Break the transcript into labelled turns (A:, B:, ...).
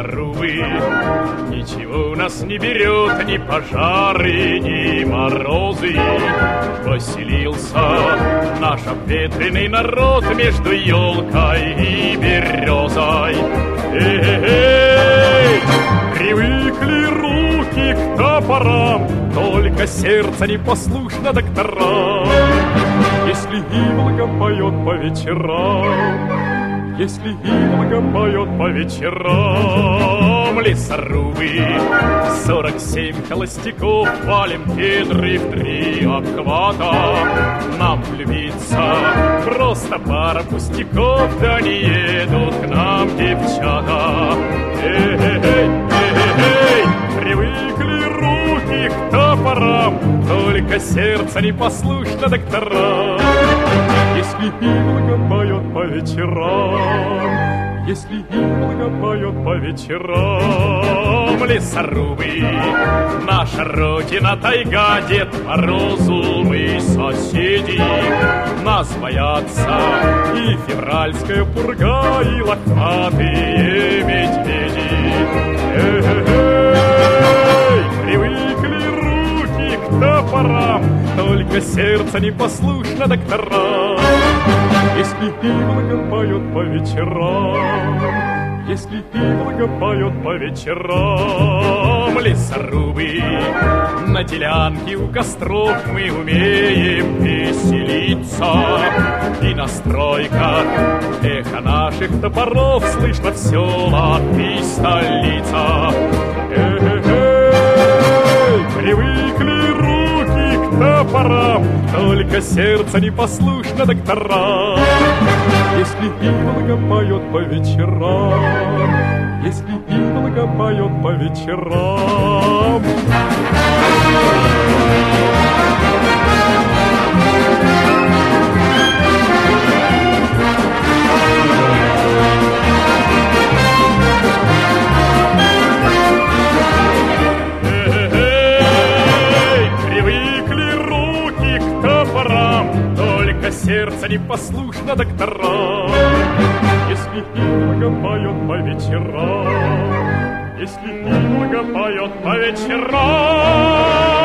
A: лесорубы. Ничего нас не берет, ни пожары, ни морозы. Поселился наш обветренный народ между елкой и березой. Эй-эй-эй! Привыкли руки к топорам, только сердце непослушно докторам. Если Иволга поет по вечерам, если Иволга поет по вечерам, лесорубы 47 холостяков валим кедры в 3 обхвата. Нам влюбиться просто пара пустяков, да не едут к нам девчата. Эй-эй-эй, привыкли руки к топорам, только сердце непослушно докторам. Если Иволга поет по вечерам, если Иволга поет по вечерам, лесорубы, наша родина тайга, Дед Морозу мы соседи. Нас боятся и февральская пурга, и лохматые медведи. Эй, привыкли руки к топорам, только сердце непослушно докторам. Если Иволга поет по вечерам, если Иволга поет по вечерам, лесорубы, на делянке у костров мы умеем веселиться. И на стройках эхо наших топоров слышно в селах и столица. Эй-эй-эй, привыкли руки к топорам, только сердце непослушно докторам. Если Иволга поет по вечерам, если Иволга поет по вечерам. Сердце непослушно докторам. Если Иволга поет по вечерам, если Иволга поет по вечерам.